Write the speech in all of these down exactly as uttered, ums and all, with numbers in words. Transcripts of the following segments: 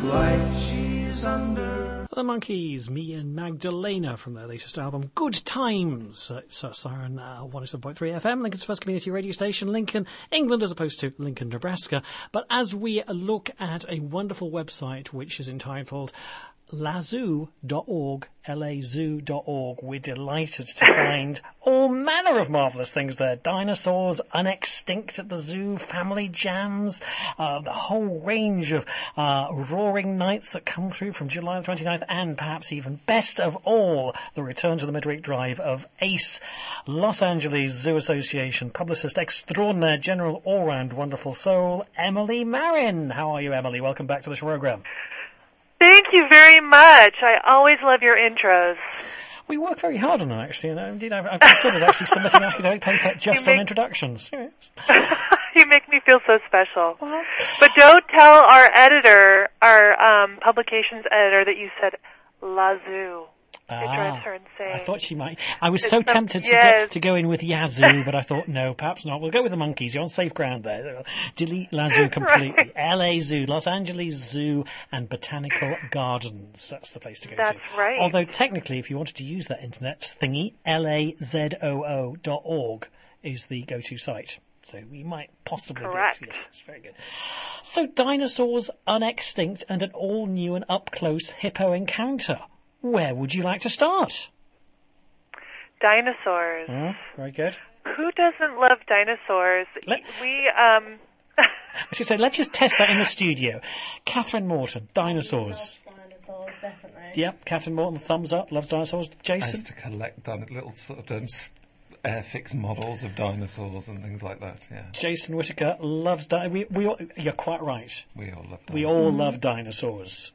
like she's under. The Monkees, Me and Magdalena, from their latest album, Good Times. Uh, it's uh, Siren uh, one oh seven point three F M, Lincoln's first community radio station, Lincoln, England, as opposed to Lincoln, Nebraska. But as we look at a wonderful website which is entitled lazoo dot org, L A zoo dot org, we're delighted to find all manner of marvellous things there. Dinosaurs, unextinct at the zoo, family jams, uh, the whole range of uh, roaring nights that come through from July the twenty-ninth, and perhaps even best of all, the return to the Midweek Drive of ACE, Los Angeles Zoo Association publicist extraordinaire, general all-round wonderful soul, Emily Marin. How are you, Emily? Welcome back to the program. Thank you very much. I always love your intros. We work very hard on them, actually, and indeed I've, I've considered actually submitting an academic paper just make... on introductions. You make me feel so special. Uh-huh. But don't tell our editor, our um, publications editor, that you said Lazoo. Ah, it drives her insane. I thought she might. I was it's so some, tempted to, yes. go, to go in with Yazoo, but I thought, no, perhaps not. We'll go with the Monkees. You're on safe ground there. Delete Lazoo completely. Right. L A Zoo, Los Angeles Zoo and Botanical Gardens. That's the place to go That's to. That's right. Although technically, if you wanted to use that internet thingy, L A Z O O dot org is the go-to site. So we might possibly Correct. Get, yes, it's very good. So dinosaurs unextinct and an all-new and up-close hippo encounter. Where would you like to start? Dinosaurs. Oh, very good. Who doesn't love dinosaurs? Let, we, um... I should say, let's just test that in the studio. Catherine Morton, dinosaurs. I love dinosaurs, definitely. Yep, Catherine Morton, thumbs up, loves dinosaurs. Jason? I used to collect din- little sort of um, airfix models of dinosaurs and things like that, yeah. Jason Whittaker loves dinosaurs. We, we all, you're quite right. We all love dinosaurs. We all love dinosaurs.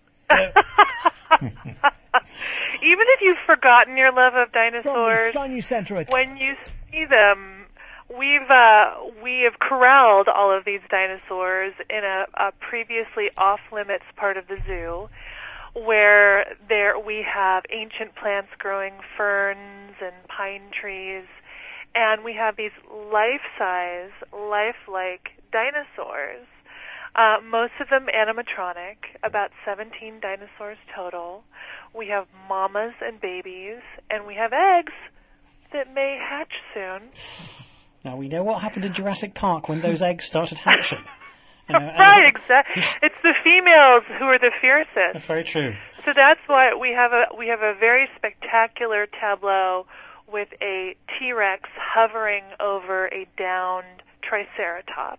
Even if you've forgotten your love of dinosaurs, Center when you see them, we've uh, we have corralled all of these dinosaurs in a, a previously off-limits part of the zoo, where there we have ancient plants growing, ferns and pine trees, and we have these life-size, lifelike dinosaurs. Uh, most of them animatronic, about seventeen dinosaurs total. We have mamas and babies, and we have eggs that may hatch soon. Now, we know what happened in Jurassic Park when those eggs started hatching. You know, right, exactly. It's the females who are the fiercest. That's very true. So that's why we have a we have a very spectacular tableau with a T-Rex hovering over a downed Triceratops.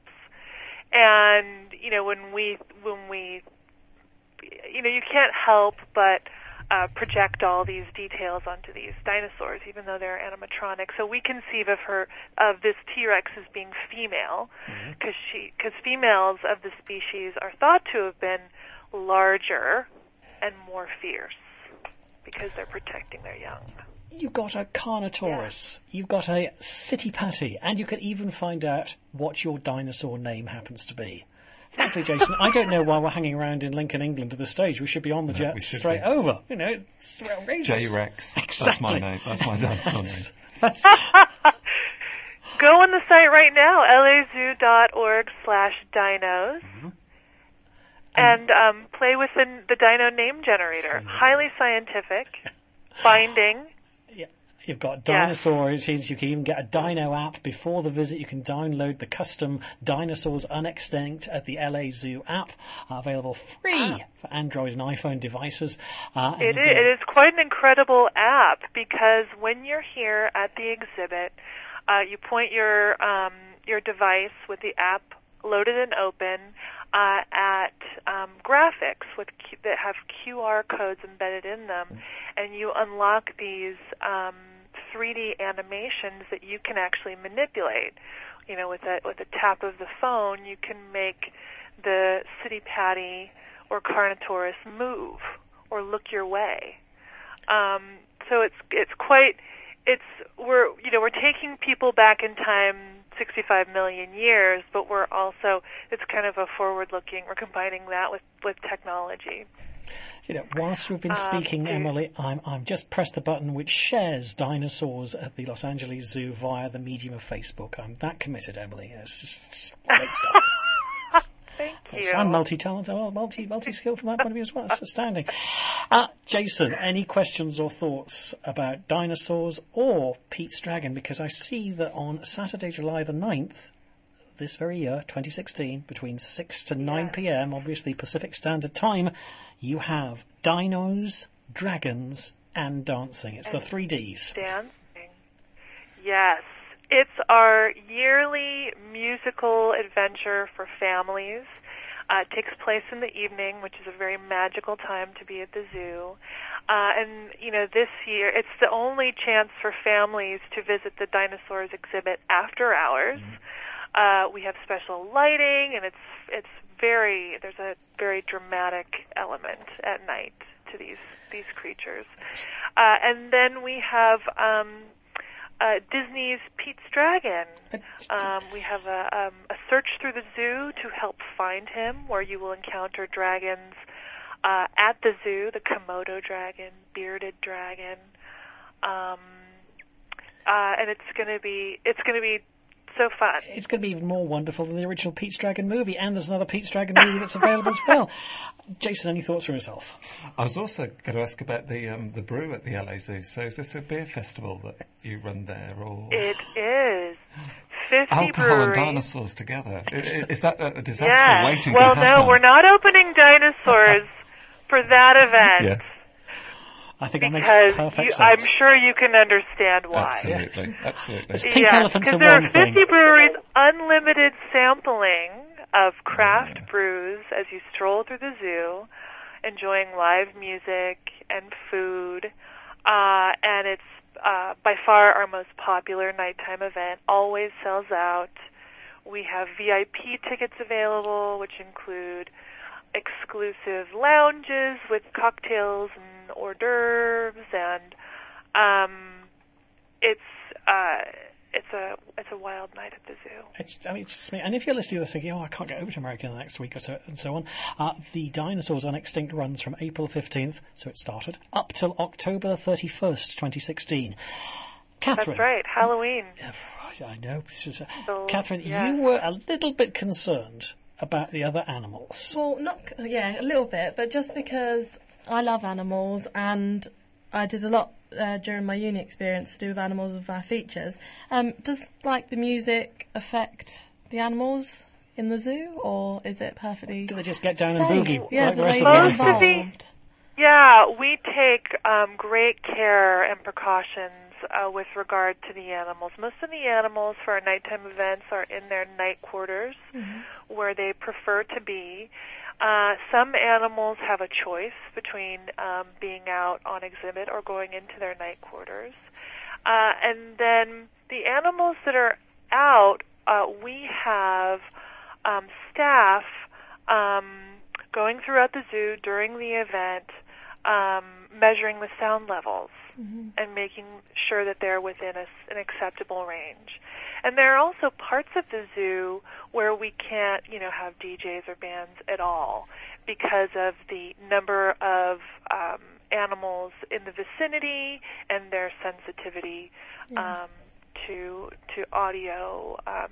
And, you know, when we, when we, you know, you can't help but uh, project all these details onto these dinosaurs, even though they're animatronic. So we conceive of her, of this T-Rex as being female, because mm-hmm. she, because females of the species are thought to have been larger and more fierce because they're protecting their young. You've got a Carnotaurus, yeah. You've got a City Patty, and you can even find out what your dinosaur name happens to be. Frankly, Jason, I don't know why we're hanging around in Lincoln, England at this stage. We should be on the no, jet straight be. over. You know, it's outrageous. J-Rex. Exactly. That's my name. That's my dinosaur name. That's... Go on the site right now, lazoo dot org slash dinos, mm-hmm. and um, play with the, the dino name generator. So, highly scientific, binding. You've got dinosaurs. Yes. You can even get a Dino app before the visit. You can download the custom Dinosaurs Unextinct at the L A Zoo app, uh, available free ah. for Android and iPhone devices. Uh, it, is, it is quite an incredible app because when you're here at the exhibit, uh, you point your um, your device with the app loaded and open uh, at um, graphics with Q- that have Q R codes embedded in them, and you unlock these um, three D animations that you can actually manipulate. You know, with a with a tap of the phone, you can make the City Patty or Carnotaurus move or look your way. Um, so it's it's quite it's we're you know we're taking people back in time sixty-five million years, but we're also it's kind of a forward-looking. We're combining that with with technology. You know, whilst we've been speaking, um, Emily, I'm I'm just pressed the button which shares dinosaurs at the Los Angeles Zoo via the medium of Facebook. I'm that committed, Emily. It's just, it's great stuff. Thank you. I'm multi-talented, well, multi, multi-skilled from that point of view as well. It's astounding. Uh, Jason, any questions or thoughts about dinosaurs or Pete's Dragon? Because I see that on Saturday, July the ninth, this very year, twenty sixteen, between six to nine p.m, obviously Pacific Standard Time, you have dinos, dragons, and dancing. It's and the three Ds. Dancing. Yes. It's our yearly musical adventure for families. Uh, it takes place in the evening, which is a very magical time to be at the zoo. Uh, and, you know, this year, it's the only chance for families to visit the dinosaurs exhibit after hours. Mm-hmm. Uh, we have special lighting, and it's it's very, there's a very dramatic element at night to these, these creatures. Uh, and then we have... Um, Uh, Disney's Pete's Dragon. Um, we have a, um, a search through the zoo to help find him, where you will encounter dragons uh, at the zoo, the Komodo dragon, bearded dragon, um, uh, and it's going to be it's going to be so fun. It's going to be even more wonderful than the original Pete's Dragon movie, and there's another Pete's Dragon movie that's available as well. Jason, any thoughts for yourself? I was also going to ask about the um, the brew at the L A Zoo. So is this a beer festival that you run there, or it is fifty alcohol breweries. and dinosaurs together? Is, is that a disaster yes. waiting well, to happen? no, we're not opening dinosaurs for that event. Yes. I think that makes because perfect you, sense. I'm sure you can understand why. Absolutely, yeah. absolutely. It's pink yes, elephants because are there one are fifty thing. breweries, unlimited sampling of craft yeah. brews as you stroll through the zoo, enjoying live music and food, uh, and it's uh, by far our most popular nighttime event. Always sells out. We have V I P tickets available, which include exclusive lounges with cocktails and hors d'oeuvres, and um, it's uh, it's a it's a wild night at the zoo. It's, I mean, it's just me. And if you're listening to this thinking, oh, I can't get over to America in the next week or so, and so on, uh, the Dinosaurs Unextinct runs from April fifteenth, so it started, up till October thirty-first, twenty sixteen. Catherine. That's right, Halloween. I know. Just, uh, So, Catherine, yeah. you were a little bit concerned about the other animals. Well, not yeah, a little bit, but just because I love animals and I did a lot uh, during my uni experience to do with animals with our features. Um, does like the music affect the animals in the zoo, or is it perfectly? Do they just get down safe? and boogie Yeah, like do the rest they of the get Most of the- involved? Yeah, we take um, great care and precautions uh, with regard to the animals. Most of the animals for our nighttime events are in their night quarters, mm-hmm. where they prefer to be. Uh, some animals have a choice between um, being out on exhibit or going into their night quarters. Uh, and then the animals that are out, uh, we have um, staff um, going throughout the zoo during the event, um, measuring the sound levels mm-hmm. and making sure that they're within a, an acceptable range. And there are also parts of the zoo where we can't, you know, have D Js or bands at all because of the number of um, animals in the vicinity and their sensitivity yeah. um, to to audio um,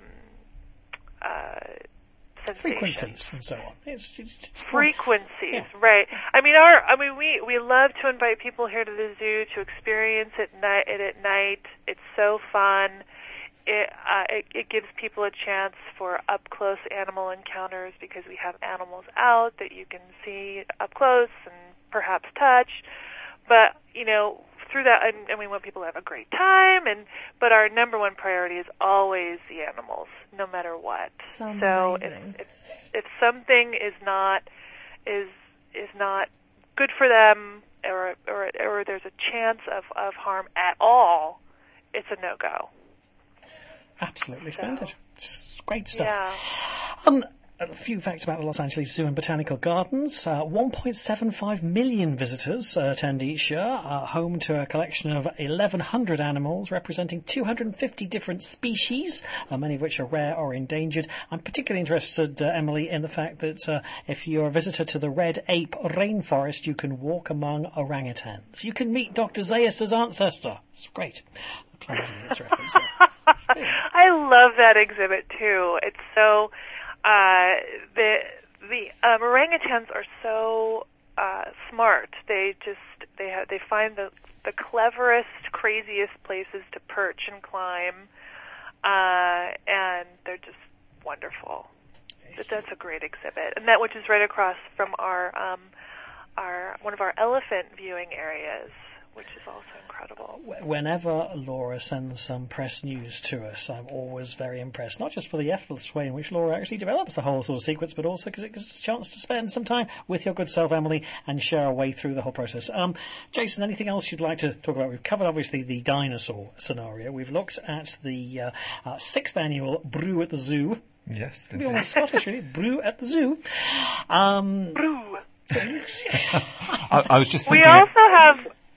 uh, frequencies and so on. It's, it's, it's frequencies, yeah. right? I mean, our I mean, we we love to invite people here to the zoo to experience it night it at night. It's so fun. It, uh, it, it gives people a chance for up-close animal encounters because we have animals out that you can see up close and perhaps touch. But, you know, through that, and, and we want people to have a great time, and but our number one priority is always the animals, no matter what. Sounds so amazing. if, if if something is not is is not good for them, or or or there's a chance of, of harm at all, it's a no-go. Absolutely so, splendid. It's great stuff. Yeah. Um, a few facts about the Los Angeles Zoo and Botanical Gardens. Uh, one point seven five million visitors uh, attend each year, uh, home to a collection of eleven hundred animals representing two hundred fifty different species, uh, many of which are rare or endangered. I'm particularly interested, uh, Emily, in the fact that uh, if you're a visitor to the Red Ape Rainforest, you can walk among orangutans. You can meet Doctor Zaius' ancestor. It's great. It's reference there. I love that exhibit too. It's so uh, the the um, orangutans are so uh, smart. They just they have they find the the cleverest, craziest places to perch and climb, uh, and they're just wonderful. But that's a great exhibit, and that which is right across from our um, our one of our elephant viewing areas, which is also incredible. Whenever Laura sends some press news to us, I'm always very impressed, not just for the effortless way in which Laura actually develops the whole sort of sequence, but also because it gives us a chance to spend some time with your good self, Emily, and share our way through the whole process. Um, Jason, anything else you'd like to talk about? We've covered, obviously, the dinosaur scenario. We've looked at the uh, uh, sixth annual Brew at the Zoo. Yes, Be almost Scottish, really. Brew at the Zoo. Um, Brew. I, I was just We thinking... also have...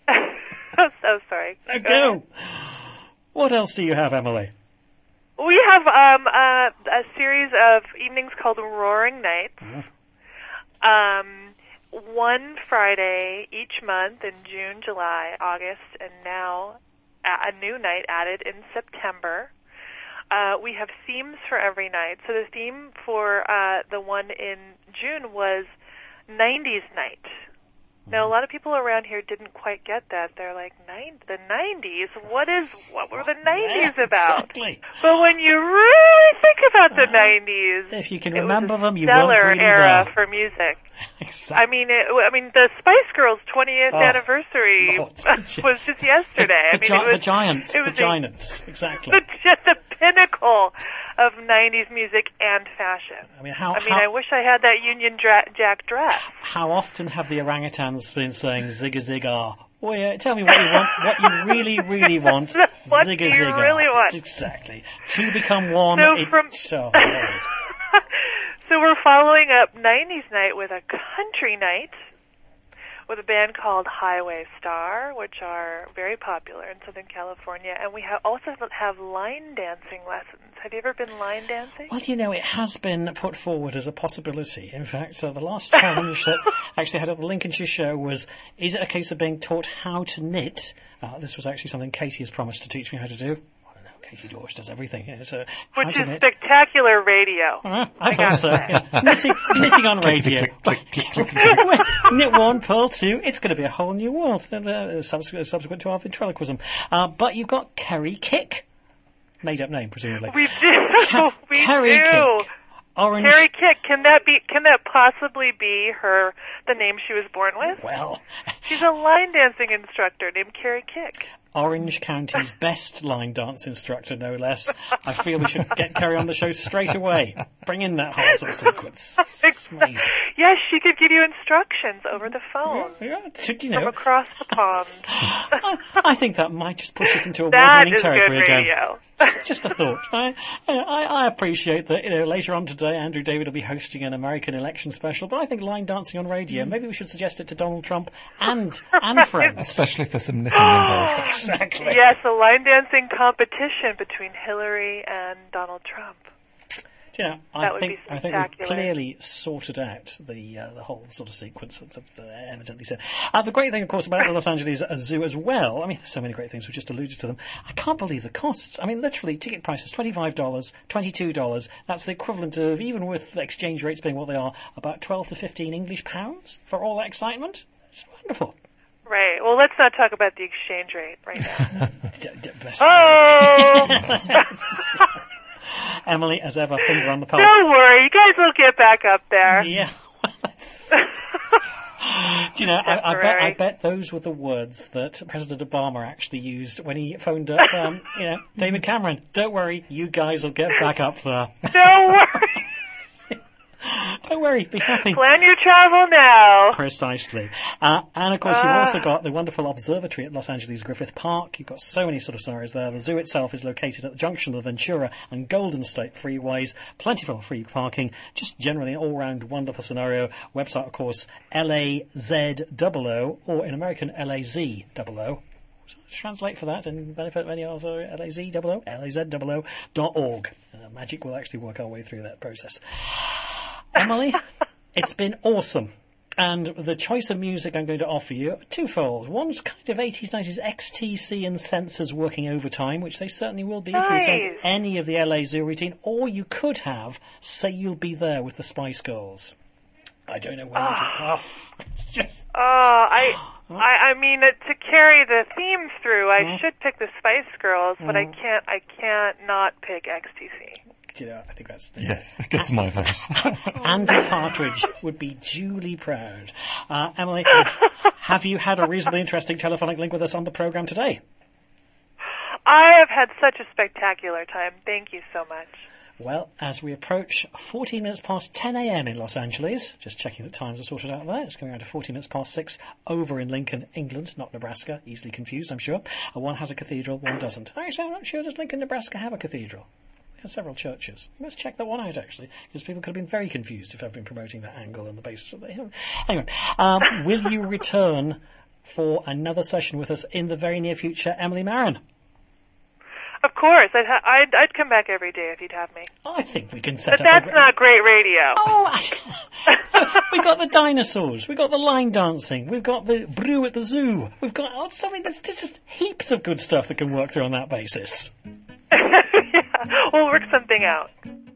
oh, so sorry. Go. Go. What else do you have, Emily? We have um, a, a series of evenings called Roaring Nights. Mm-hmm. Um, one Friday each month in June, July, August, and now a, a new night added in September. Uh, we have themes for every night. So the theme for uh, the one in June was nineties Night. Now, a lot of people around here didn't quite get that. They're like, Nine, the nineties? What is, what were the nineties Yeah, about? exactly. But when you really think about the nineties, If you can it remember was a them, you weren't stellar really era there. for music. Exactly. I mean, it, I mean, the Spice Girls' twentieth Oh, anniversary Lord. was just yesterday. The, I mean, gi- it was, the giants, it the was a- giants, exactly. the, just the pinnacle of nineties music and fashion. I mean, how I mean, how, I wish I had that Union dra- Jack dress. how often have the orangutans been saying zigga zigga? Well, yeah, tell me what you want, what you really, really want. What zigga do you zigga. really want? Exactly. Two become one. So it's from- so hard. So we're following up nineties Night with a country night with a band called Highway Star, which are very popular in Southern California. And we have also have line dancing lessons. Have you ever been line dancing? Well, you know, it has been put forward as a possibility. In fact, so the last challenge that actually had at the Lincolnshire show was, is it a case of being taught how to knit? Uh, this was actually something Katie has promised to teach me how to do. I don't know, Katie Dorsch does everything. You know, so how Which to is knit. spectacular radio. Uh, I, I thought gotta so. say. Yeah. knitting, knitting on radio. Click, click, click, click, click. Knit one, pearl two. It's going to be a whole new world, uh, subsequent, subsequent to our ventriloquism. Uh, but you've got Kerry Kick. Made up name, presumably. We do. Ca- we Kerry do. Kick. Orange. Carrie Kick. Can that be? Can that possibly be her? The name she was born with? Well, She's a line dancing instructor named Carrie Kick. Orange County's best line dance instructor, no less. I feel we should get Kerry on the show straight away. Bring in that whole sort of sequence. It's amazing. Yes, she could give you instructions over the phone Yeah, should you from know? across the pond. I, I think that might just push us into That award-winning is good territory again. radio. Just a thought. I, I, I appreciate that, you know, later on today, Andrew David will be hosting an American election special, but I think line dancing on radio, maybe we should suggest it to Donald Trump and, and friends. Especially if there's some knitting involved. Exactly. Yes, a line dancing competition between Hillary and Donald Trump. Do you know, I That would think be I think we've spectacular. clearly sorted out the uh, the whole sort of sequence of, of uh, evidently said. Uh, the great thing, of course, about the Los Angeles Zoo as well, I mean, there's so many great things, we've just alluded to them. I can't believe the costs. I mean, literally, ticket prices, twenty-five dollars, twenty-two dollars. That's the equivalent of, even with the exchange rates being what they are, about twelve to fifteen English pounds for all that excitement. It's wonderful. Right. Well, let's not talk about the exchange rate right now. D- d- best- Oh! Emily, as ever, finger on the pulse. Don't worry, you guys will get back up there. Yeah. Well, that's- Do you know, I, I bet I Temporary. bet those were the words that President Obama actually used when he phoned up, um, you know, David Cameron. Don't worry, you guys will get back up there. Don't worry. Don't worry, be happy. Plan your travel now. Precisely. Uh, and of course, you've Ah. also got the wonderful observatory at Los Angeles Griffith Park. You've got so many sort of scenarios there. The zoo itself is located at the junction of the Ventura and Golden State freeways. Plentiful free parking. Just generally an all-round wonderful scenario. Website, of course, L A Z O O, or in American, L A Z O O. Translate for that and benefit of any other L A Z O O, L A Z O O dot org. Uh, magic will actually work our way through that process. Emily, it's been awesome. And the choice of music I'm going to offer you, twofold. One's kind of eighties, nineties X T C and Sensors working overtime, which they certainly will be if you attend Nice. any of the L A Zoo routine. Or you could have Say You'll Be There with the Spice Girls. I don't know where you get off. It's just... Oh, I, I, I mean, uh, to carry the theme through, I mm. should pick the Spice Girls, but mm. I can't, I can't not pick X T C. You know, I think that's... Yes, it gets my vote. Andy Partridge would be duly proud. Uh, Emily, have you had a reasonably interesting telephonic link with us on the programme today? I have had such a spectacular time. Thank you so much. Well, as we approach fourteen minutes past ten a.m. in Los Angeles, just checking that times are sorted out there, it's going around to fourteen minutes past six over in Lincoln, England, not Nebraska. Easily confused, I'm sure. Uh, one has a cathedral, one doesn't. Actually, I'm not sure, does Lincoln, Nebraska have a cathedral? It has several churches. You must check that one out, actually, because people could have been very confused if I've been promoting that angle and the basis of it. Anyway, um, will you return for another session with us in the very near future, Emily Marin? Of course, I'd, ha- I'd I'd come back every day if you'd have me. I think we can set but up. But that's a... not great radio. Oh, we got the dinosaurs, we got the line dancing, we've got the brew at the zoo, we've got oh, something. There's, there's just heaps of good stuff that can work through on that basis. Yeah, we'll work something out.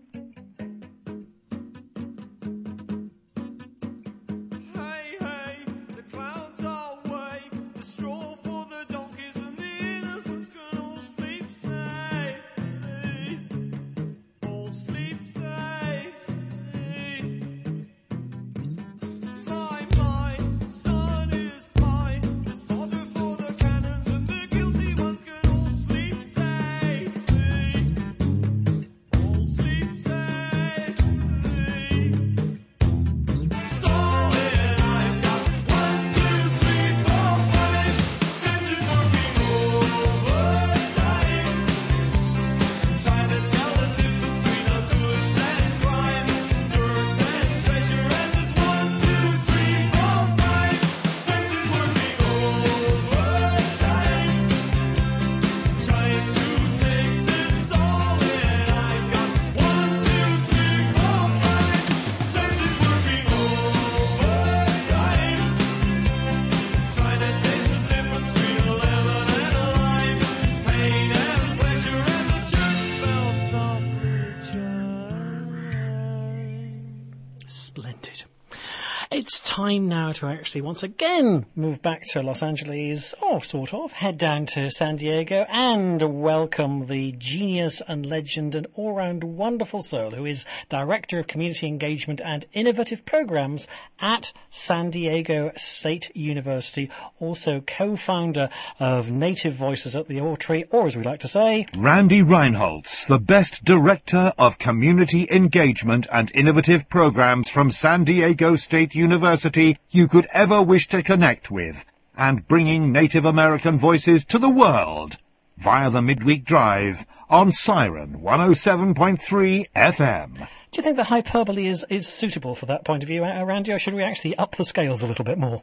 It's time now to actually once again move back to Los Angeles, or sort of, head down to San Diego and welcome the genius and legend and all-round wonderful soul who is Director of Community Engagement and Innovative Programs at San Diego State University, also co-founder of Native Voices at the Autry, or as we like to say... Randy Reinholz, the best Director of Community Engagement and Innovative Programs from San Diego State University you could ever wish to connect with, and bringing Native American voices to the world via the Midweek Drive on Siren one oh seven point three F M. Do you think the hyperbole is, is suitable for that point of view, Randy, or should we actually up the scales a little bit more?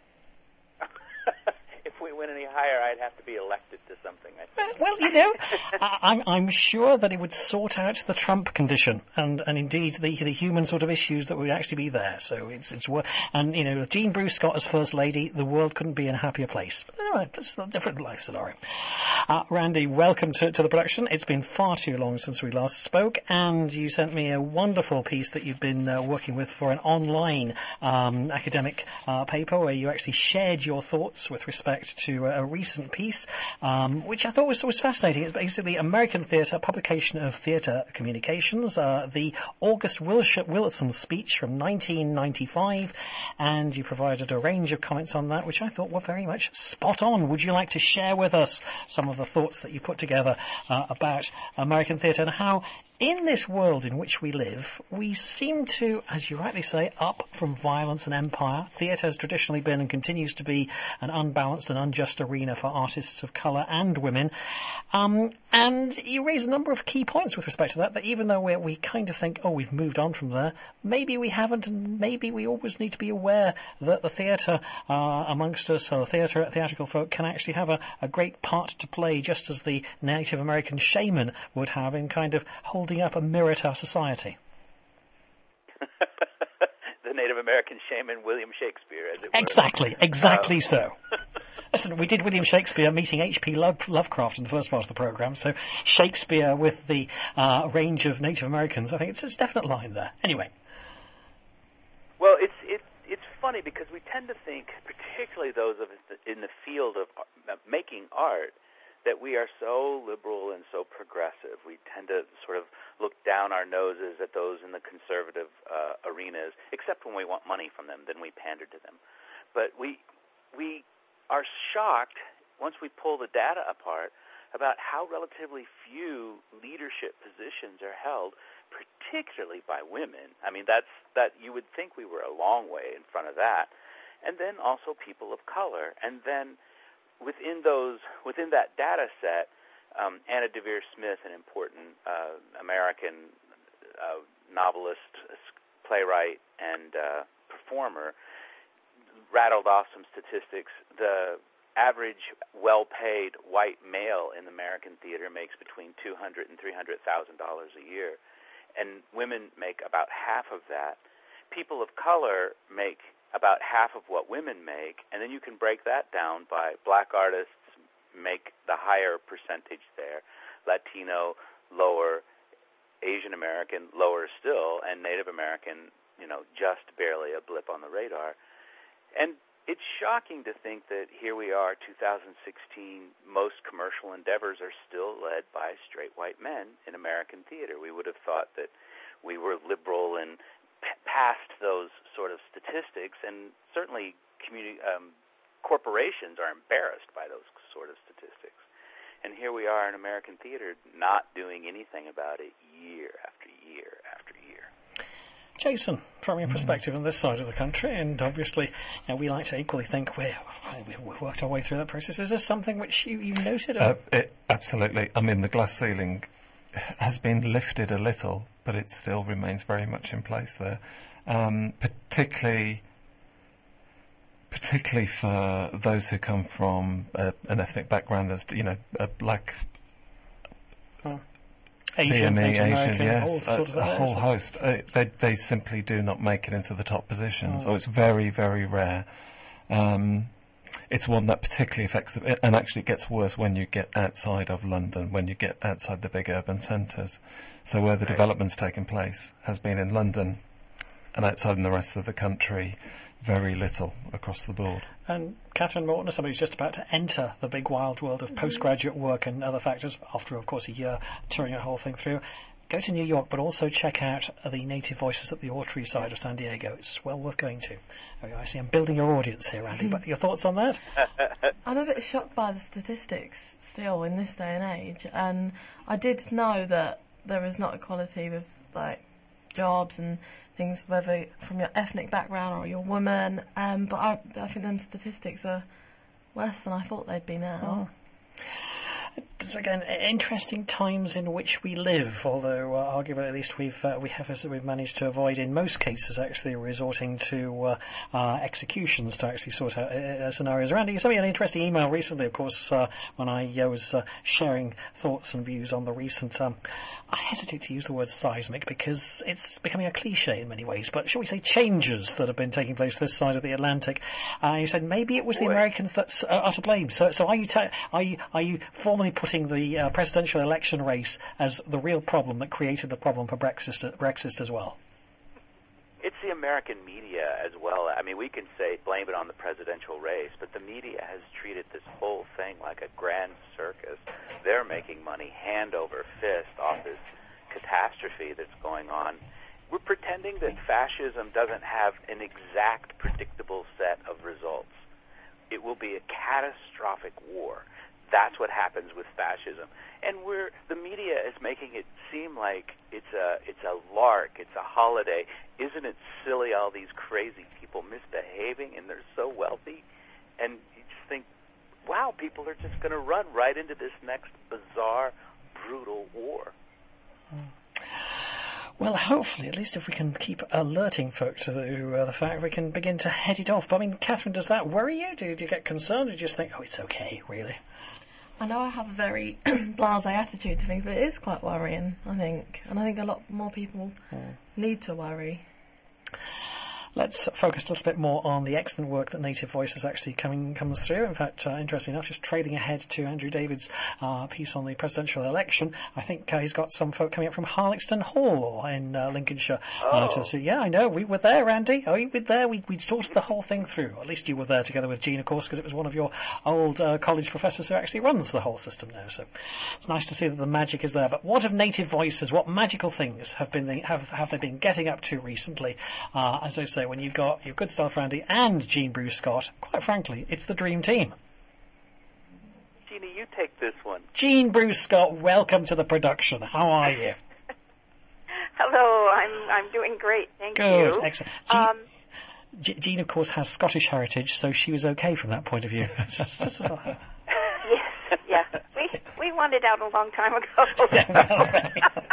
If we went any higher, I'd have to be elected to something, I think. Well, you know, I'm, I'm sure that it would sort out the Trump condition and, and indeed the, the human sort of issues that would actually be there. So it's, it's, and, you know, Jean Bruce Scott as First Lady, the world couldn't be in a happier place. But anyway, that's a different life scenario. Uh, Randy, welcome to, to the production. It's been far too long since we last spoke, and you sent me a wonderful piece that you've been uh, working with for an online um, academic uh, paper where you actually shared your thoughts with respect to a, a recent piece, um, which I thought was, was fascinating. It's basically American Theatre, Publication of Theatre Communications, uh, the August Wilson speech from nineteen ninety-five, and you provided a range of comments on that, which I thought were very much spot on. Would you like to share with us some of the thoughts that you put together uh, about American theatre and how, in this world in which we live, we seem to, as you rightly say, up from violence and empire. Theatre has traditionally been and continues to be an unbalanced and unjust arena for artists of colour and women. Um, and you raise a number of key points with respect to that, that even though we we kind of think, oh, we've moved on from there, maybe we haven't, and maybe we always need to be aware that the theatre uh, amongst us, or the theatre, theatrical folk, can actually have a, a great part to play, just as the Native American shaman would have in kind of holding up a mirror to our society. The Native American shaman William Shakespeare, as it were. Exactly, exactly um. so. Listen, we did William Shakespeare meeting H P Love, Lovecraft in the first part of the programme, so Shakespeare with the uh, range of Native Americans, I think it's, it's a definite line there. Anyway. Well, it's funny because we tend to think, particularly those of us in the field of making art, that we are so liberal and so progressive. We tend to sort of look down our noses at those in the conservative uh, arenas, except when we want money from them, then we pander to them. But we we are shocked, once we pull the data apart, about how relatively few leadership positions are held, particularly by women. I mean, that's that you would think we were a long way in front of that. And then also people of color. And then within those, within that data set, um, Anna Deavere Smith, an important uh, American uh, novelist, playwright, and uh, performer, rattled off some statistics. The average well-paid white male in American theater makes between two hundred thousand dollars and three hundred thousand dollars a year, and women make about half of that. People of color make about half of what women make, and then you can break that down by black artists make the higher percentage there, Latino lower, Asian American lower still, and Native American, you know, just barely a blip on the radar. And it's shocking to think that here we are, two thousand sixteen, most commercial endeavors are still led by straight white men in American theater. We would have thought that we were liberal and p- past those sort of statistics, and certainly community um, corporations are embarrassed by those sort of statistics. And here we are in American theater not doing anything about it year after year after year. Jason, from your perspective on this side of the country, and obviously, you know, we like to equally think we're, we've worked our way through that process. Is this something which you, you noted? Uh, it, absolutely. I mean, the glass ceiling has been lifted a little, but it still remains very much in place there. Um, particularly, particularly for those who come from uh, an ethnic background, as you know, a black. Oh. Asian, B M E, Asian, Asian, American, yes, all a, sort of a whole host. Uh, they they simply do not make it into the top positions, oh. or it's very very rare. Um, it's one that particularly affects the, and actually it gets worse when you get outside of London, when you get outside the big urban centres. So where the right. development's taken place has been in London, and outside in the rest of the country, very little across the board. And Catherine Morton, as somebody who's just about to enter the big wild world of postgraduate work and other factors, after, of course, a year touring the whole thing through, go to New York, but also check out the Native Voices at the Autry side of San Diego. It's well worth going to. Oh, I see I'm building your audience here, Andy, but your thoughts on that? I'm a bit shocked by the statistics still in this day and age, and I did know that there is not equality with, like, jobs and things, whether from your ethnic background or your woman, um, but I, I think them statistics are worse than I thought they'd be now. Oh. Again, interesting times in which we live. Although, uh, arguably, at least we've uh, we have we've managed to avoid, in most cases, actually resorting to uh, uh, executions to actually sort out uh, scenarios around it. You sent me an interesting email recently, of course, uh, when I uh, was uh, sharing thoughts and views on the recent. Um, I hesitate to use the word seismic because it's becoming a cliche in many ways, but shall we say changes that have been taking place this side of the Atlantic. Uh, you said maybe it was Boy. the Americans that uh, are to blame. So, so are you ta- are you are you formally putting the uh, presidential election race as the real problem that created the problem for Brexit, Brexit as well? It's the American media as well. I mean, we can say blame it on the presidential race, but the media has treated this whole thing like a grand circus. They're making money hand over fist off this catastrophe that's going on. We're pretending that fascism doesn't have an exact predictable set of results. It will be a catastrophic war. That's what happens with fascism. And we're, the media is making it seem like it's a it's a lark, it's a holiday. Isn't it silly, all these crazy people misbehaving and they're so wealthy? And you just think, wow, people are just going to run right into this next bizarre, brutal war. Well, hopefully, at least if we can keep alerting folk to the, uh, the fact, we can begin to head it off. But I mean, Catherine, does that worry you? Do, do you get concerned? Or do you just think, oh, it's okay, really? I know I have a very blasé attitude to things, but it is quite worrying, I think. And I think a lot more people mm. need to worry. let's focus a little bit more on the excellent work that Native Voices actually coming comes through. In fact, uh, interesting enough, just trading ahead to Andrew David's uh, piece on the presidential election, I think uh, he's got some folk coming up from Harlexton Hall in uh, Lincolnshire. Uh, to see. Yeah, I know. We were there, Andy. Oh, we were there. We we sorted the whole thing through. At least you were there together with Jean, of course, because it was one of your old uh, college professors who actually runs the whole system now. So it's nice to see that the magic is there. But what of Native Voices? What magical things have been the, have have they been getting up to recently? Uh, as I say, when you've got your good self, Randy, and Jean Bruce Scott, quite frankly, it's the dream team. Jeannie, you take this one. Jean Bruce Scott, welcome to the production. How are you? Hello, I'm I'm doing great, thank Good, you. excellent. Jean, Um, Jean, of course, has Scottish heritage, so she was okay from that point of view. Just- just- yes, yeah, we we wanted out a long time ago.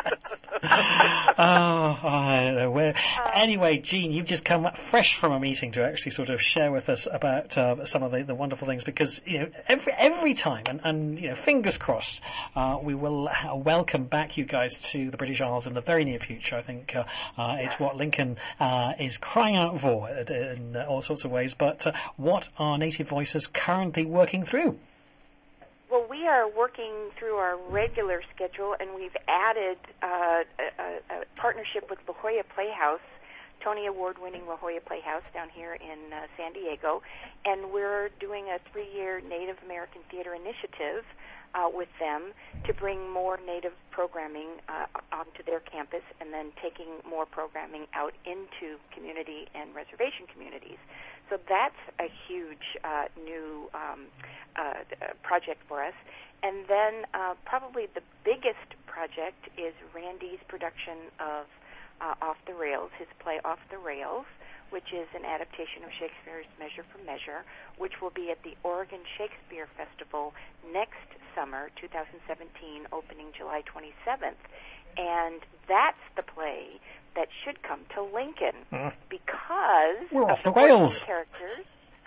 Oh, I don't know where. Anyway, Jean, you've just come fresh from a meeting to actually sort of share with us about uh, some of the, the wonderful things, because you know every every time, and, and you know, fingers crossed, uh, we will ha- welcome back you guys to the British Isles in the very near future. I think uh, uh, it's what Lincoln uh, is crying out for in all sorts of ways. But uh, what are Native Voices currently working through? Well, we are working through our regular schedule, and we've added uh, a, a, a partnership with La Jolla Playhouse, Tony Award-winning La Jolla Playhouse down here in uh, San Diego, and we're doing a three-year Native American Theater Initiative uh, with them to bring more Native programming uh, onto their campus, and then taking more programming out into community and reservation communities. So that's a huge uh, new um, uh, project for us. And then uh, probably the biggest project is Randy's production of uh, Off the Rails, his play Off the Rails, which is an adaptation of Shakespeare's Measure for Measure, which will be at the Oregon Shakespeare Festival next summer, two thousand seventeen, opening July twenty-seventh. And that's the play that should come to Lincoln, uh, because we're of off the, the rails. Characters,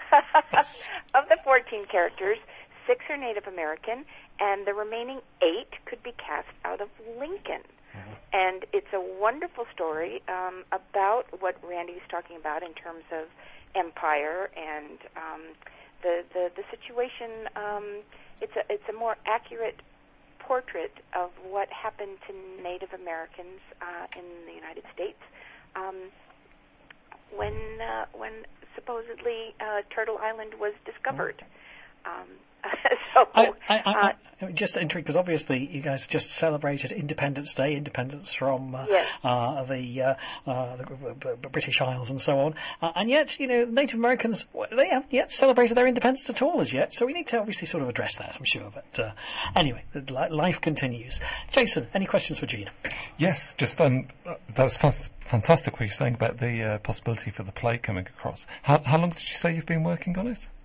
of the fourteen characters, six are Native American, and the remaining eight could be cast out of Lincoln. Mm-hmm. And it's a wonderful story um, about what Randy's talking about in terms of empire and um, the, the the situation. Um, it's a it's a more accurate portrait of what happened to Native Americans uh, in the United States um, when uh, when supposedly uh, Turtle Island was discovered. Um, so, I, I, I, uh, I'm just intrigued, because obviously you guys have just celebrated Independence Day, independence from uh, yes. uh, the, uh, uh, the British Isles and so on, uh, and yet, you know, Native Americans, they haven't yet celebrated their independence at all as yet, so we need to obviously sort of address that, I'm sure. But uh, anyway, life continues. Jason, any questions for Jean? Yes, just um, that was f- fantastic what you're saying about the uh, possibility for the play coming across. How, how long did you say you've been working on it?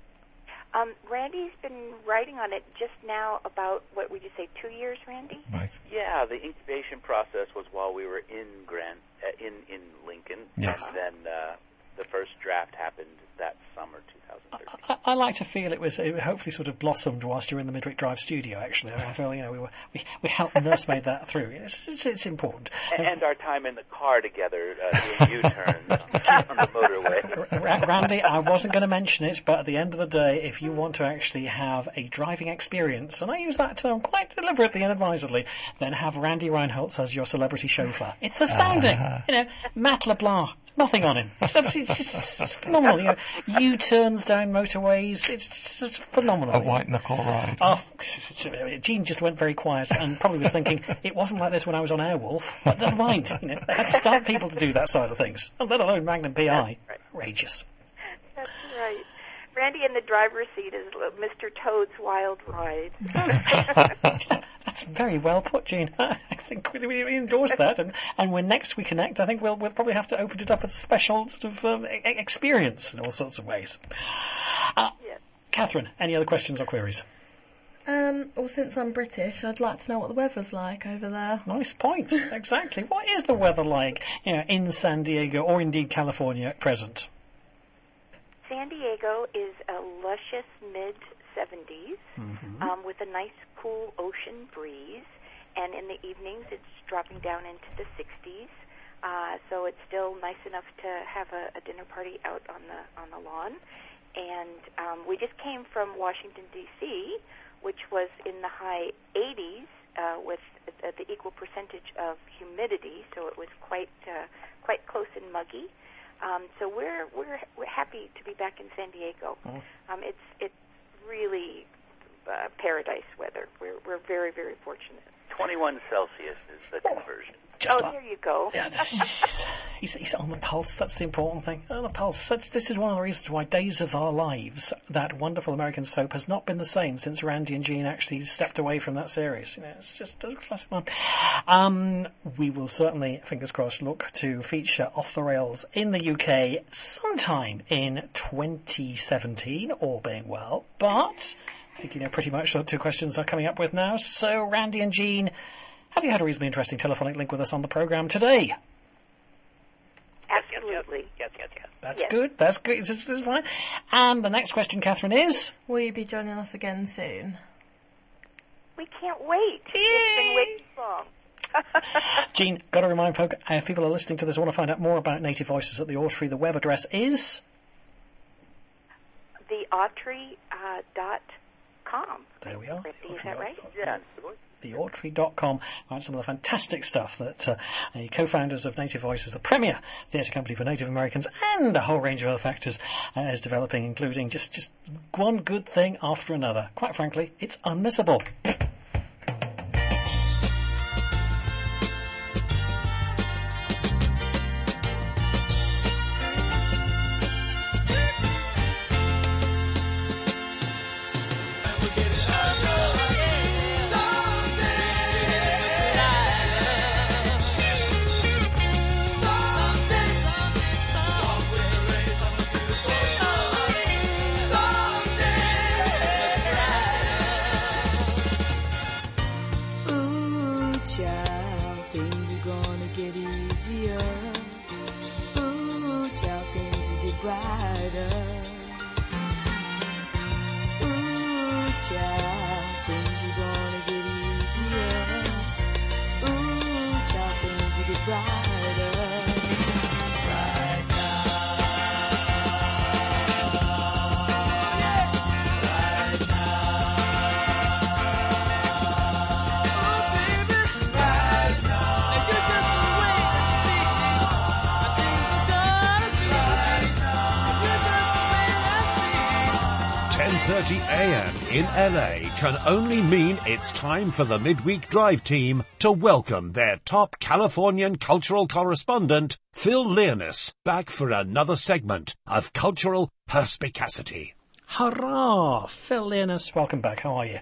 Um, Randy's been writing on it just now about, what would you say, two years, Randy? Right. Yeah, the incubation process was while we were in Grant, uh, in in Lincoln, yes. and then uh, the first draft happened that summer, two thousand thirteen. I, I like to feel it was it hopefully sort of blossomed whilst you were in the Midwick Drive studio. Actually, I feel you know we were we, we helped nursemaid that through. It's, it's, it's important. And, and our time in the car together uh, doing U-turns on the motorway. R- Randy, I wasn't going to mention it, but at the end of the day, if you want to actually have a driving experience, and I use that term quite deliberately and advisedly, then have Randy Reinholtz as your celebrity chauffeur. It's astounding. Uh-huh. You know, Matt LeBlanc. Nothing on him. It's, it's just it's phenomenal. You know, U-turns down motorways. It's, it's, it's phenomenal. A white knuckle ride. Oh, Jean just went very quiet and probably was thinking it wasn't like this when I was on Airwolf. But never mind. You know, they had to start people to do that side of things, let alone Magnum P I. Right. Outrageous. That's right. Randy in the driver's seat is Mister Toad's Wild Ride. That's very well put, Jean. I think we, we endorse that, and, and when next we connect, I think we'll we'll probably have to open it up as a special sort of um, e- experience in all sorts of ways. Uh, yes. Catherine, any other questions or queries? Um, well, since I'm British, I'd like to know what the weather's like over there. Nice point. Exactly. What is the weather like, you know, in San Diego or indeed California at present? San Diego is a luscious mid seventies mm-hmm. um, with a nice cool ocean breeze, and in the evenings it's dropping down into the sixties. Uh, so it's still nice enough to have a, a dinner party out on the on the lawn. And um, we just came from Washington, D C, which was in the high eighties uh, with uh, the equal percentage of humidity, so it was quite uh, quite close and muggy. Um, so we're we're we're happy to be back in San Diego. Oh. Um, it's it's really uh, paradise weather. We're we're very very fortunate. twenty-one Celsius is the conversion. Just oh, like, there you go. Yeah, that's, he's, he's on the pulse. That's the important thing. On the pulse. That's, this is one of the reasons why Days of Our Lives, that wonderful American soap, has not been the same since Randy and Jean actually stepped away from that series. You know, it's just a classic one. Um, we will certainly, fingers crossed, look to feature Off the Rails in the U K sometime in twenty seventeen, all being well. But I think you know pretty much what two questions are coming up with now. So, Randy and Jean, have you had a reasonably interesting telephonic link with us on the programme today? Absolutely. Yes, yes, yes. That's Yes. good. That's good. This is fine. And the next question, Catherine, is... Will you be joining us again soon? We can't wait. It's been waiting long. Jean, got to remind folk, uh, if people are listening to this want to find out more about Native Voices at the Autry, the web address is... The Autry uh, dot com. There we are. Is that right? Yeah. the autry dot com. Right, some of the fantastic stuff that uh, the co-founders of Native Voices, the premier theatre company for Native Americans, and a whole range of other factors uh, is developing, including just, just one good thing after another. Quite frankly, it's unmissable. Ooh, child, things are gonna get easier. Ooh, child, things will get brighter. Ooh, child, things are gonna get easier. Ooh, child, things will get brighter. Right ten thirty a.m. in L A can only mean it's time for the Midweek Drive team to welcome their top Californian cultural correspondent, Phil Leonis, back for another segment of Cultural Perspicacity. Hurrah! Phil Leonis, welcome back. How are you?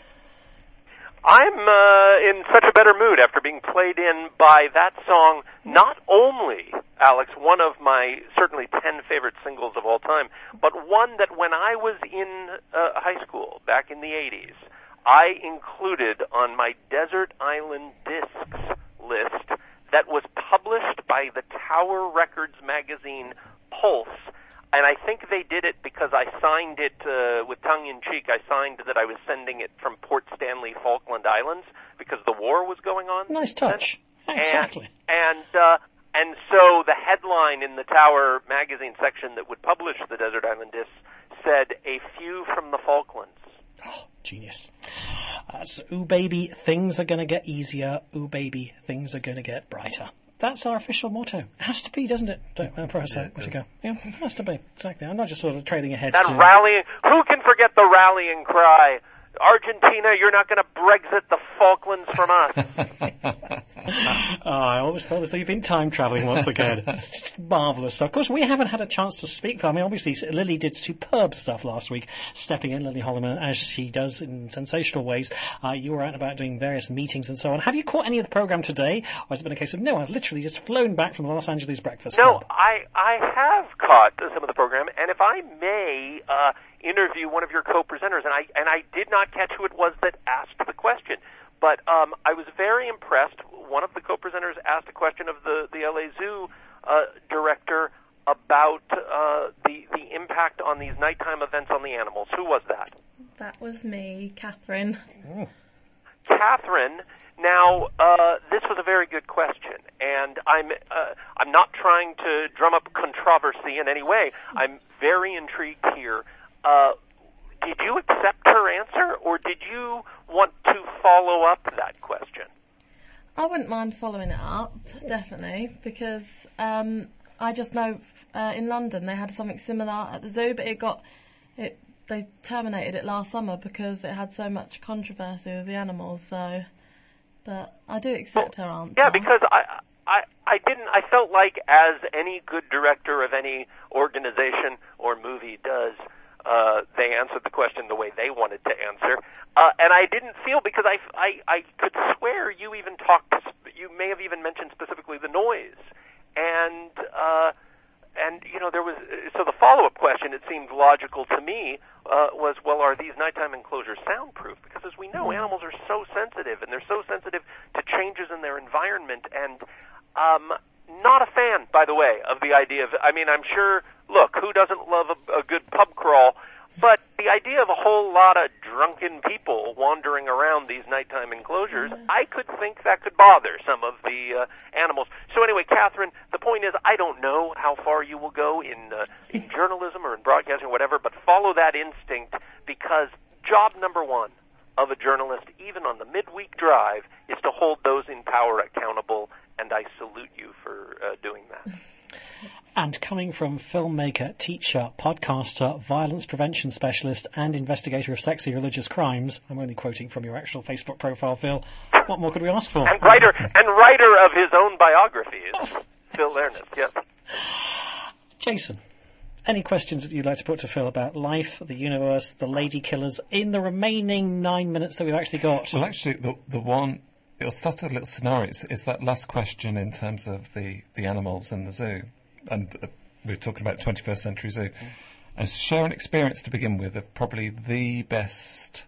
I'm uh, in such a better mood after being played in by that song. Not only, Alex, one of my certainly ten favorite singles of all time, but one that when I was in uh, high school back in the eighties, I included on my Desert Island Discs list that was published by the Tower Records magazine Pulse. And I think they did it because I signed it uh, with tongue-in-cheek. I signed that I was sending it from Port Stanley, Falkland Islands, because the war was going on. Nice touch. And, Exactly. And uh, and so the headline in the Tower magazine section that would publish the Desert Island Discs said, "A few from the Falklands." Oh, genius. That's, ooh, baby, things are going to get easier. Ooh, baby, things are going to get brighter. That's our official motto. It has to be, doesn't it? Don't uh, press Yeah, out. it Where'd you does. go? Yeah, it has to be. Exactly. I'm not just sort of trading ahead That to... rallying, who can forget the rallying cry? Argentina, you're not going to Brexit the Falklands from us. Oh, I always felt as though you've been time travelling once again. It's just marvellous. So, of course, we haven't had a chance to speak for. I mean, obviously, Lily did superb stuff last week, stepping in, Lily Holloman, as she does in sensational ways. Uh, you were out and about doing various meetings and so on. Have you caught any of the programme today? Or has it been a case of, no, I've literally just flown back from the Los Angeles Breakfast No, Club? I, I have caught some of the program, and if I may uh, interview one of your co-presenters, and I, and I did not catch who it was that asked the question, but um, I was very impressed. One of the co-presenters asked a question of the, the L A Zoo uh, director about uh, the, the impact on these nighttime events on the animals. Who was that? That was me, Catherine. Catherine, Now, uh, this was a very good question, and I'm uh, I'm not trying to drum up controversy in any way. I'm very intrigued here. Uh, did you accept her answer, or did you want to follow up that question? I wouldn't mind following it up, definitely, because um, I just know uh, in London they had something similar at the zoo, but it got it. They terminated it last summer because it had so much controversy with the animals. So. But I do accept well, her answer. Yeah, because I, I, I didn't. I felt like, as any good director of any organization or movie does, uh, they answered the question the way they wanted to answer, uh, and I didn't feel because I, I, I could swear you even talked. You may have even mentioned specifically the noise, and uh, and you know there was so the follow-up question. It seemed logical to me. Uh, was, well, are these nighttime enclosures soundproof? Because as we know, animals are so sensitive, and they're so sensitive to changes in their environment, and um, not a fan, by the way, of the idea of, I mean, I'm sure, look, who doesn't love a, a good pub crawl? But the idea of a whole lot of drunken people wandering around these nighttime enclosures, I could think that could bother some of the uh, animals. So anyway, Catherine, the point is, I don't know how far you will go in, uh, in journalism or in broadcasting or whatever, but follow that instinct, because job number one of a journalist, even on the midweek drive, is to hold those in power accountable, and I salute you for uh, doing that. And coming from filmmaker, teacher, podcaster, violence prevention specialist, and investigator of sexy religious crimes, I'm only quoting from your actual Facebook profile, Phil, what more could we ask for? And writer, and writer of his own biographies, Phil Ernest, yes. Jason, any questions that you'd like to put to Phil about life, the universe, the lady killers, in the remaining nine minutes that we've actually got? Well, actually, the the one, it'll start a little scenario. It's, it's that last question in terms of the, the animals in the zoo. And uh, we're talking about the twenty-first century zoo. Mm. And share an experience to begin with of probably the best.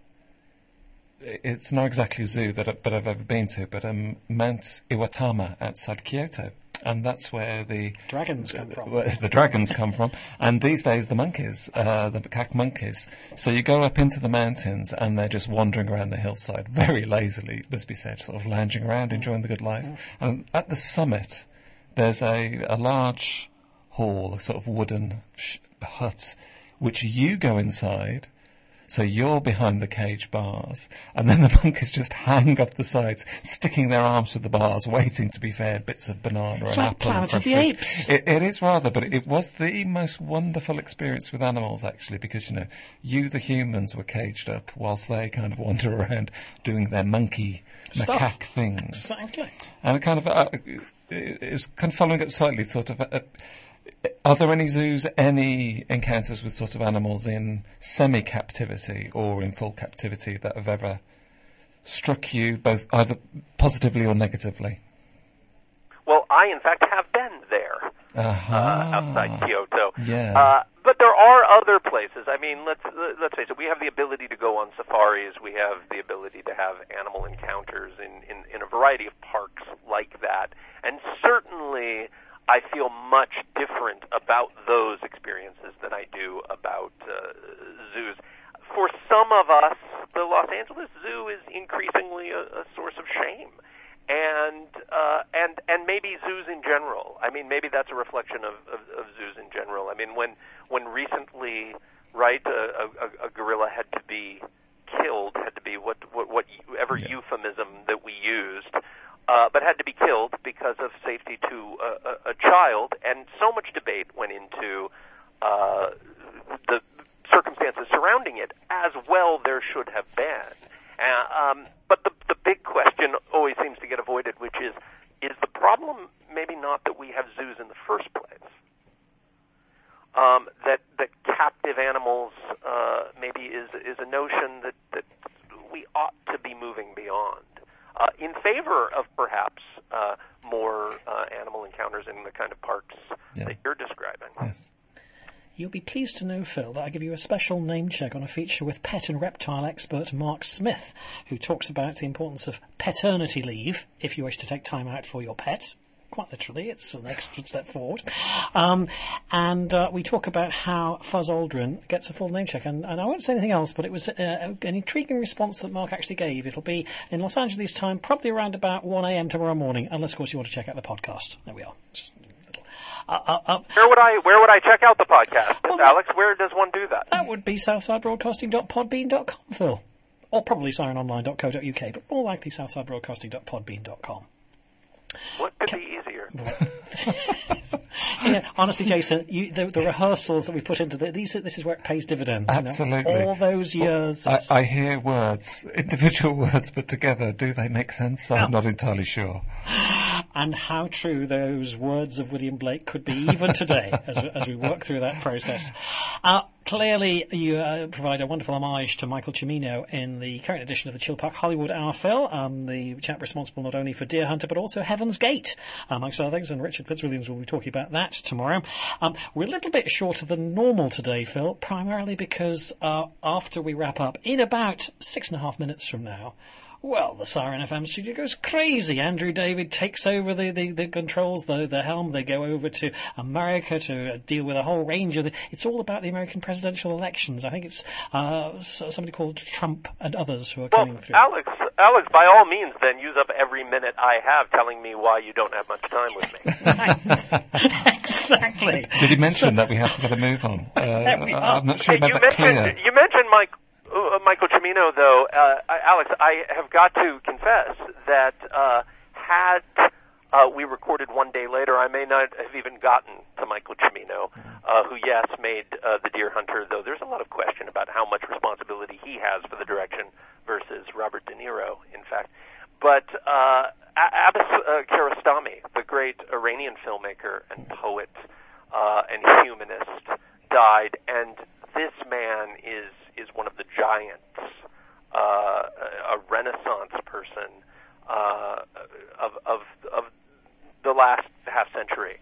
It's not exactly a zoo that I, but I've ever been to, but um, Mount Iwatama outside Kyoto, and that's where the dragons come from. Where the dragons come from, and these days the monkeys, uh, the macaque monkeys. So you go up into the mountains, and they're just wandering around the hillside, very lazily, it must be said, sort of lounging around, enjoying the good life. Mm. And at the summit, there's a, a large hall, a sort of wooden sh- hut, which you go inside, so you're behind the cage bars, and then the monkeys just hang off the sides, sticking their arms to the bars, waiting to be fed bits of banana it's and like apple. Planet and of the fruit. Apes. It, it is rather, but it was the most wonderful experience with animals, actually, because, you know, you, the humans, were caged up, whilst they kind of wander around doing their monkey, Stuff. macaque things. Exactly. And it kind of... Uh, It's kind of following up slightly, sort of. Uh, are there any zoos, any encounters with sort of animals in semi-captivity or in full captivity that have ever struck you, both either positively or negatively? Well, I in fact have been there, uh-huh. uh, outside Kyoto. Yeah. Uh, but there are other places. I mean, let's let's face it. We have the ability to go on safaris. We have the ability to have animal encounters in, in, in a variety of parks like that. And certainly, I feel much different about those experiences than I do about uh, zoos. For some of us, the Los Angeles Zoo is increasingly a, a source of shame. And uh, and and maybe zoos in general. I mean, maybe that's a reflection of, of, of zoos in general. I mean, when when recently, right, a, a, a gorilla had to be killed, had to be what what whatever yeah. euphemism that we used, uh, but had to be killed because of safety to a, a, a child, and so much debate went into uh, the circumstances surrounding it. As well, there should have been. Uh, um, but the the big question always seems to get avoided, which is, is the problem maybe not that we have zoos in the first place? Um, that that captive animals uh, maybe is is a notion that, that we ought to be moving beyond, uh, in favor of perhaps uh, more uh, animal encounters in the kind of parks yeah. that you're describing. Yes. You'll be pleased to know, Phil, that I give you a special name check on a feature with pet and reptile expert Mark Smith, who talks about the importance of paternity leave, if you wish to take time out for your pet. quite literally. It's an extra step forward. Um, and uh, we talk about how Fuzz Aldrin gets a full name check. And, and I won't say anything else, but it was uh, an intriguing response that Mark actually gave. It'll be in Los Angeles time, probably around about one a.m. tomorrow morning, unless, of course, you want to check out the podcast. There we are. Just Uh, uh, uh, where would I where would I check out the podcast, well, Alex? Where does one do that? That would be southside broadcasting dot podbean dot com, Phil. Or probably siren online dot co dot uk, but more likely southside broadcasting dot podbean dot com. What could Can- be easier? you know, honestly, Jason, you, the, the rehearsals that we put into the, these, this is where it pays dividends. Absolutely. You know? All those years. Well, I, I hear words, individual words put together. Do they make sense? I'm no. not entirely sure. And how true those words of William Blake could be even today as, as we work through that process. Uh, clearly, you uh, provide a wonderful homage to Michael Cimino in the current edition of the Chill Park Hollywood Hour, Phil, um, the chap responsible not only for Deer Hunter but also Heaven's Gate, amongst other things, and Richard Fitzwilliams will be talking about that tomorrow. Um, we're a little bit shorter than normal today, Phil, primarily because uh, after we wrap up, in about six and a half minutes from now, well, the Siren F M studio goes crazy. Andrew David takes over the, the, the controls, the, the helm. They go over to America to deal with a whole range of the... It's all about the American presidential elections. I think it's uh, somebody called Trump and others who are well, coming through. Alex, Alex, by all means, then use up every minute I have telling me why you don't have much time with me. Nice. Exactly. Did he mention so, that we have to get a move on? Uh, I'm not sure hey, about you that mentioned, clear. You mentioned Mike... Uh, Michael Cimino, though, uh, I, Alex, I have got to confess that uh, had uh, we recorded one day later, I may not have even gotten to Michael Cimino, uh, who, yes, made uh, The Deer Hunter, though there's a lot of question about how much responsibility he has for the direction versus Robert De Niro, in fact. But uh, Abbas uh, Kiarostami, the great Iranian filmmaker and poet uh, and humanist, died, and this man is is one of the giants, uh, a Renaissance person uh, of, of of the last half century.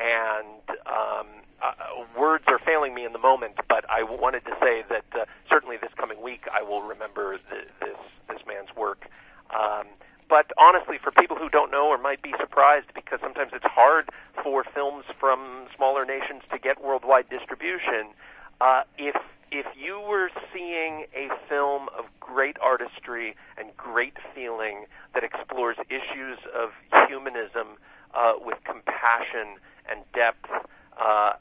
And um, uh, words are failing me in the moment, but I wanted to say that uh, certainly this coming week I will remember the, this this man's work. Um, but honestly, for people who don't know or might be surprised, because sometimes it's hard for films from smaller nations to get worldwide distribution, uh, if If you were seeing a film of great artistry and great feeling that explores issues of humanism uh, with compassion and depth, uh,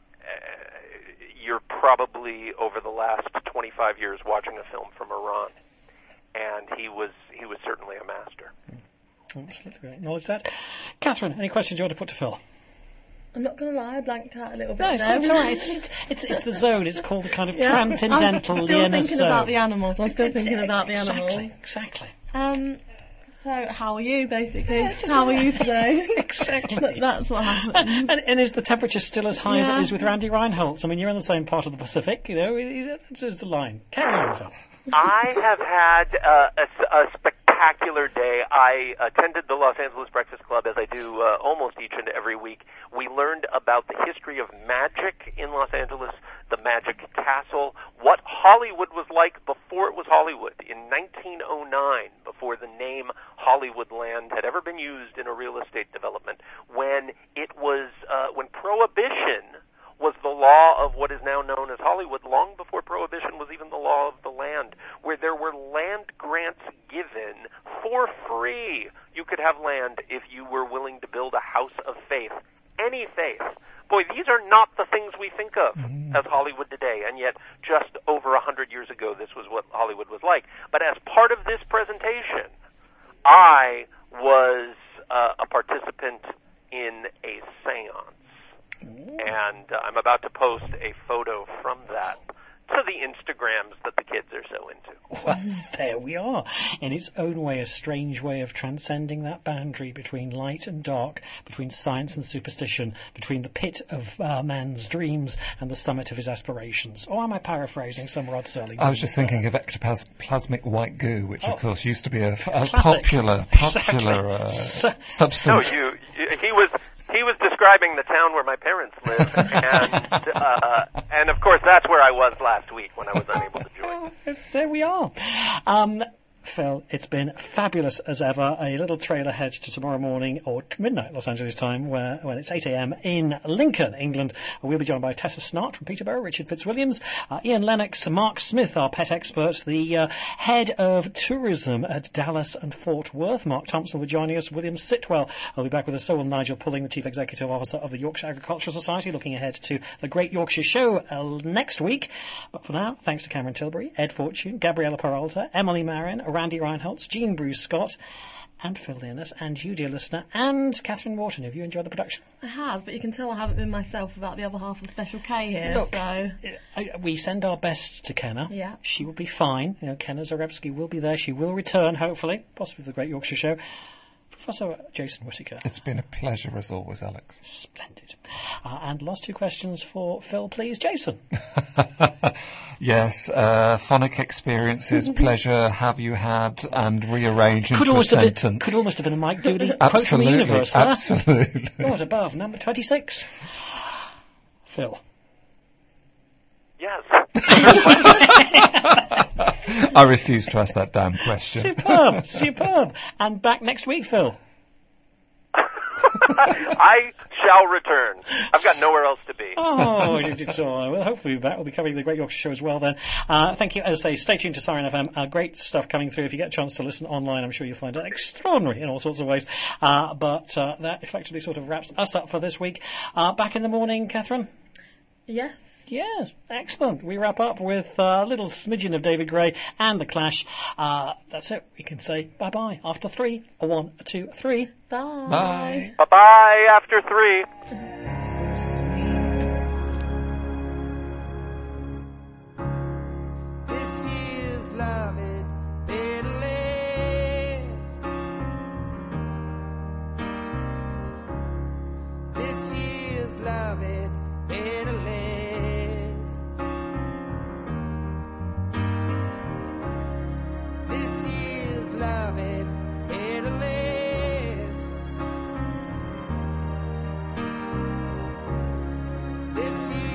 you're probably over the last twenty-five years watching a film from Iran, and he was he was certainly a master. Absolutely, acknowledge that. Catherine, any questions you want to put to Phil? I'm not going to lie, I blanked out a little bit. No, it's, it's all right. It's, it's, it's, it's the zone. It's called the kind of yeah. transcendental I'm still Leonard thinking zone. about the animals. I'm still thinking about the animals. Exactly, exactly. Um, so, how are you, basically? Yeah, just, how are you today? Exactly. That's what happened. And, and is the temperature still as high yeah. as it is with Randy Reinholtz? I mean, you're in the same part of the Pacific, you know. It's the line. Carry on, Phil. I have had uh, a, a spectacular day. I attended the Los Angeles Breakfast Club, as I do uh, almost each and every week. We learned about the history of magic in Los Angeles, the Magic Castle, what Hollywood was like before it was Hollywood in nineteen oh nine, before the name Hollywoodland had ever been used in a real estate development, when it was uh, when Prohibition was the law of what is now known as Hollywood, long before Prohibition was even the law of the land, where there were land grants given for free. You could have land if you were willing to build a house of faith, any faith. Boy, these are not the things we think of mm-hmm. as Hollywood today, and yet just over a hundred years ago, this was what Hollywood was like. But as part of this presentation, I was uh, a participant in a seance. And uh, I'm about to post a photo from that to the Instagrams that the kids are so into. Well, there we are. In its own way, a strange way of transcending that boundary between light and dark, between science and superstition, between the pit of uh, man's dreams and the summit of his aspirations. Or am I paraphrasing some Rod Serling? I was just thinking of ectoplasmic white goo, which, oh. of course, used to be a, a Classic. popular, popular exactly. uh, so, substance. No, you, you, he was... He was describing the town where my parents live, and uh, and of course that's where I was last week when I was unable to join. Yes, there we are. Um, Phil, it's been fabulous as ever. A little trail ahead to tomorrow morning, or t- midnight Los Angeles time, where when it's eight a.m. in Lincoln, England. We'll be joined by Tessa Snart from Peterborough, Richard Fitzwilliams, uh, Ian Lennox, Mark Smith, our pet expert, the uh, head of tourism at Dallas and Fort Worth. Mark Thompson will be joining us. William Sitwell will be back with us. So will Nigel Pulling, the Chief Executive Officer of the Yorkshire Agricultural Society, looking ahead to the Great Yorkshire Show uh, next week. But for now, thanks to Cameron Tilbury, Ed Fortune, Gabriella Peralta, Emily Marin, Randy Reinholtz, Jean Bruce Scott, and Phil Learness, and you, dear listener, and Catherine Wharton. Have you enjoyed the production? I have, but you can tell I haven't been myself about the other half of Special K here. Look, so uh, we send our best to Kenna. Yeah. She will be fine. You know, Kenna Zarevsky will be there. She will return, hopefully, possibly for the Great Yorkshire Show. Professor Jason Whittaker. It's been a pleasure as always, Alex. Splendid. Uh, and last two questions for Phil, please. Jason. Yes, uh, phonic experiences, pleasure have you had, and rearrange Could into a almost, have sentence. been, could almost have been a Mike Dooley quote from the Absolutely, universe there. absolutely. What above? Number twenty-six. Phil. Yes. I refuse to ask that damn question. Superb, superb. And back next week, Phil. I shall return. I've got nowhere else to be. Oh, it's all right. Well, hopefully we'll be back. We'll be covering the Great Yorkshire Show as well then. Uh, thank you. As I say, stay tuned to Siren F M. Uh, great stuff coming through. If you get a chance to listen online, I'm sure you'll find it extraordinary in all sorts of ways. Uh, but uh, that effectively sort of wraps us up for this week. Uh, back in the morning, Catherine? yes. Yes, excellent. We wrap up with a little smidgen of David Gray and The Clash. Uh, that's it. We can say bye-bye after three. A one, a two, a three. Bye. Bye. Bye-bye after three. So sweet. This year's love it pitiless. This year's love it pitiless. This year's love it pitiless. This year